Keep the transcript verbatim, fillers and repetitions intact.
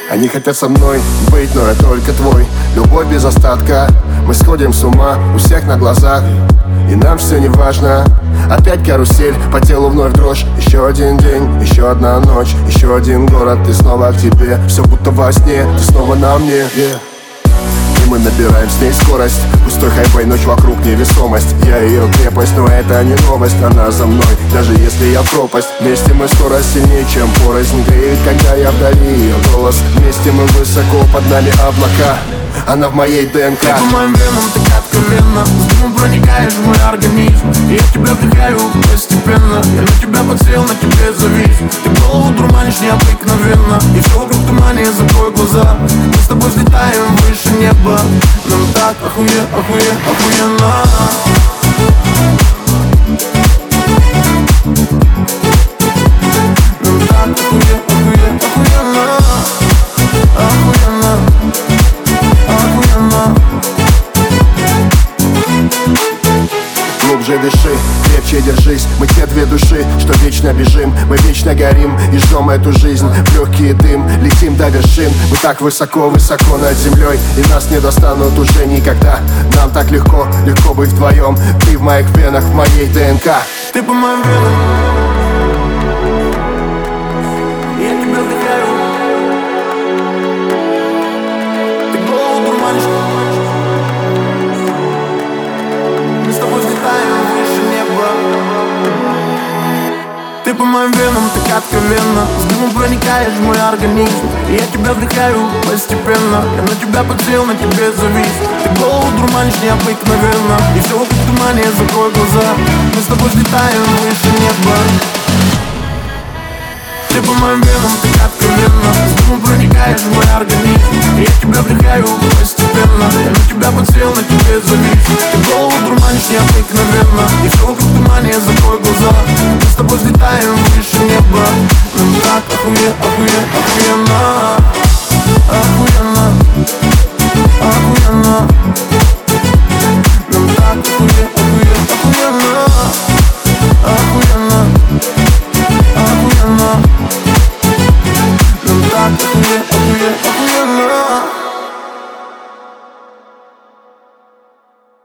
Они хотят со мной быть, но я только твой. Любовь без остатка, мы сходим с ума у всех на глазах, и нам все не важно. Опять карусель, по телу вновь дрожь. Еще один день, еще одна ночь, еще один город, и снова к тебе. Все будто во сне, ты снова на мне, yeah. И мы набираем с ней скорость. Пустой хайвей, ночь вокруг невесомость. Я ее крепость, но это не новость. Она за мной, даже если я в пропасть. Вместе мы сто раз сильнее, чем порознь. Греет, когда я вдали ее голос. Вместе мы высоко, под нами облака. Она в моей ДНК. Ты по моим венам так откровенно, с дымом проникаешь в мой организм, и я тебя вдыхаю постепенно. Я на тебя подсел, на тебе завис. Ты голову дурманишь необыкновенно, и все вокруг тумане, закрой глаза. Мы с тобой взлетаем выше неба. Нам так охуе, охуе, охуенно. Нам так охуе, охуе, охуенно. Охуенно. Глубже дыши, крепче держись. Мы те две души, что вечно бежим. Мы вечно горим и жжем эту жизнь. В легкий дым летим до вершин. Мы так высоко-высоко над землей, и нас не достанут уже никогда. Нам так легко, легко быть вдвоем. Ты в моих венах, в моей ДНК. Ты по моим венам, я тебя вдыхаю. Ты голову дурманишь. Мы с тобой взлетаем выше неба. Ты по моим венам так откровенно, с дымом проникаешь в мой организм, и я тебя вдыхаю постепенно. Я на тебя подсел, на тебе завис. Ты голову дурманишь необыкновенно, и все вокруг тумане, закрой глаза. Мы с тобой взлетаем выше неба. Ты по моим венам так откровенно, с дымом проникаешь в мой организм, и я тебя вдыхаю постепенно. Я на тебя подсел, на тебе завис. Ты голову дурманишь необыкновенно, и все вокруг тумане, закрой глаза. Мы с тобой взлетаем выше неба. Нам так охуе, охуе, охуенно. Охуенно. Охуенно. Нам так охуе, охуе.